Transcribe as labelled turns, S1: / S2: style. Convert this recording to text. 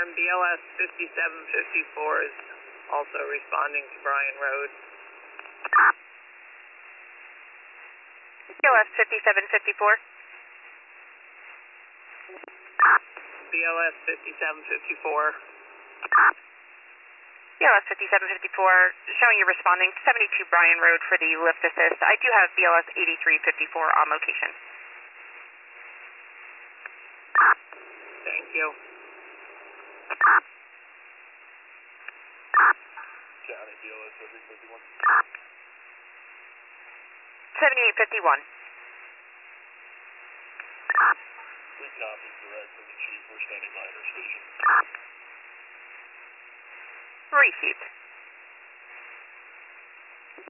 S1: alarm. BLS 5754 is also responding to Bryan Road.
S2: BLS 5754.
S1: BLS 5754.
S2: BLS 5754, showing you responding to 72 Bryan Road for the lift assist. I do have BLS 8354 on location.
S1: Thank you.
S3: County BLS 7851.
S2: 7851.
S3: We copy, direct from the chief. We're standing by at our station.
S2: Received.